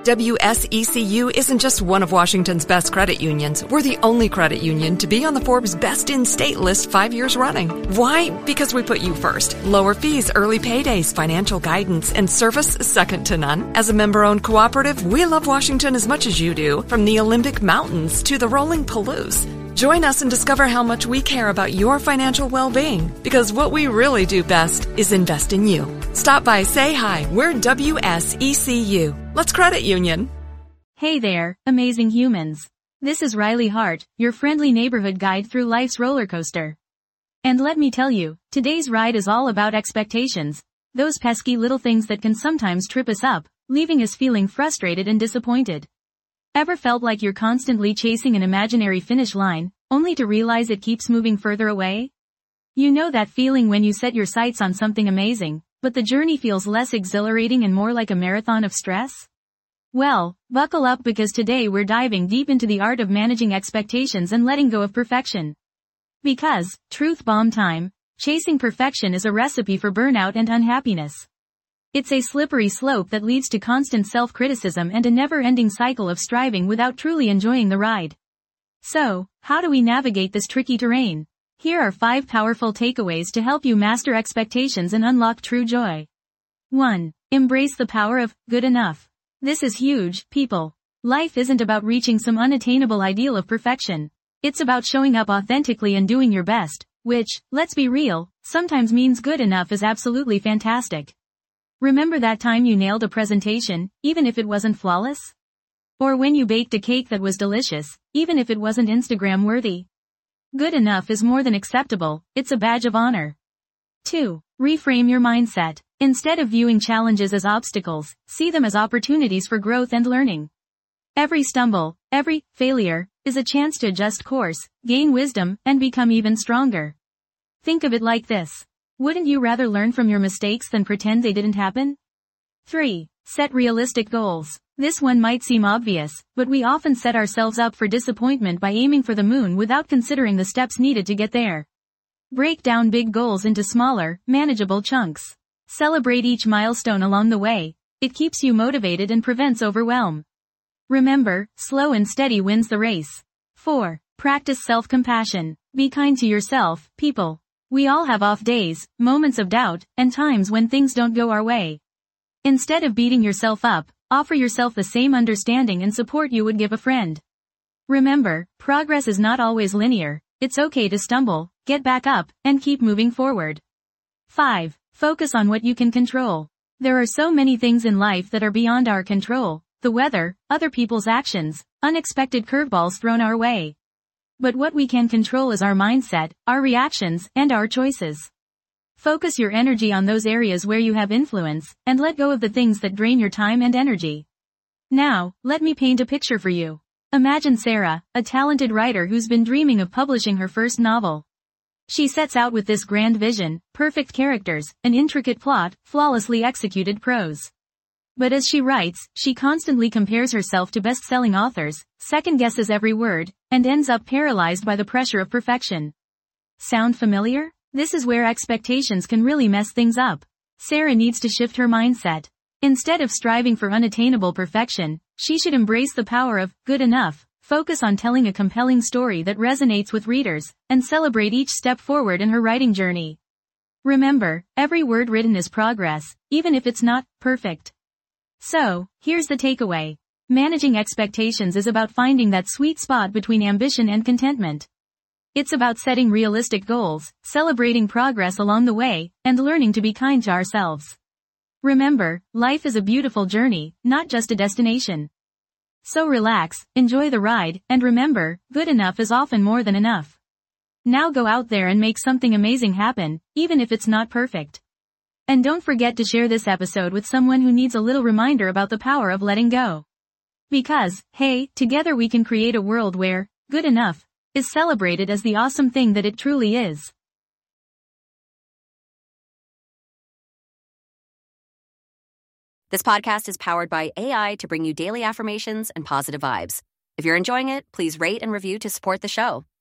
WSECU isn't just one of Washington's best credit unions. We're the only credit union to be on the Forbes Best in State list 5 years running. Why? Because we put you first. Lower fees, early paydays, financial guidance, and service second to none. As a member-owned cooperative, we love Washington as much as you do, from the Olympic Mountains to the rolling Palouse. Join us and discover how much we care about your financial well-being, because what we really do best is invest in you. Stop by, say hi. We're WSECU. Let's credit union. Hey there, amazing humans. This is Riley Hart, your friendly neighborhood guide through life's roller coaster. And let me tell you, today's ride is all about expectations. Those pesky little things that can sometimes trip us up, leaving us feeling frustrated and disappointed. Ever felt like you're constantly chasing an imaginary finish line, only to realize it keeps moving further away? You know that feeling when you set your sights on something amazing, but the journey feels less exhilarating and more like a marathon of stress? Well, buckle up, because today we're diving deep into the art of managing expectations and letting go of perfection. Because, truth bomb time, chasing perfection is a recipe for burnout and unhappiness. It's a slippery slope that leads to constant self-criticism and a never-ending cycle of striving without truly enjoying the ride. So, how do we navigate this tricky terrain? Here are 5 powerful takeaways to help you master expectations and unlock true joy. 1. Embrace the power of good enough. This is huge, people. Life isn't about reaching some unattainable ideal of perfection. It's about showing up authentically and doing your best, which, let's be real, sometimes means good enough is absolutely fantastic. Remember that time you nailed a presentation, even if it wasn't flawless? Or when you baked a cake that was delicious, even if it wasn't Instagram worthy? Good enough is more than acceptable, it's a badge of honor. 2. Reframe your mindset. Instead of viewing challenges as obstacles, see them as opportunities for growth and learning. Every stumble, every failure, is a chance to adjust course, gain wisdom, and become even stronger. Think of it like this. Wouldn't you rather learn from your mistakes than pretend they didn't happen? 3. Set realistic goals. This one might seem obvious, but we often set ourselves up for disappointment by aiming for the moon without considering the steps needed to get there. Break down big goals into smaller, manageable chunks. Celebrate each milestone along the way. It keeps you motivated and prevents overwhelm. Remember, slow and steady wins the race. 4. Practice self-compassion. Be kind to yourself, people. We all have off days, moments of doubt, and times when things don't go our way. Instead of beating yourself up, offer yourself the same understanding and support you would give a friend. Remember, progress is not always linear. It's okay to stumble, get back up, and keep moving forward. 5. Focus on what you can control. There are so many things in life that are beyond our control: the weather, other people's actions, unexpected curveballs thrown our way. But what we can control is our mindset, our reactions, and our choices. Focus your energy on those areas where you have influence, and let go of the things that drain your time and energy. Now, let me paint a picture for you. Imagine Sarah, a talented writer who's been dreaming of publishing her first novel. She sets out with this grand vision, perfect characters, an intricate plot, flawlessly executed prose. But as she writes, she constantly compares herself to best-selling authors, second-guesses every word, and ends up paralyzed by the pressure of perfection. Sound familiar? This is where expectations can really mess things up. Sarah needs to shift her mindset. Instead of striving for unattainable perfection, she should embrace the power of good enough, focus on telling a compelling story that resonates with readers, and celebrate each step forward in her writing journey. Remember, every word written is progress, even if it's not perfect. So, here's the takeaway. Managing expectations is about finding that sweet spot between ambition and contentment. It's about setting realistic goals, celebrating progress along the way, and learning to be kind to ourselves. Remember, life is a beautiful journey, not just a destination. So relax, enjoy the ride, and remember, good enough is often more than enough. Now go out there and make something amazing happen, even if it's not perfect. And don't forget to share this episode with someone who needs a little reminder about the power of letting go. Because, hey, together we can create a world where good enough is celebrated as the awesome thing that it truly is. This podcast is powered by AI to bring you daily affirmations and positive vibes. If you're enjoying it, please rate and review to support the show.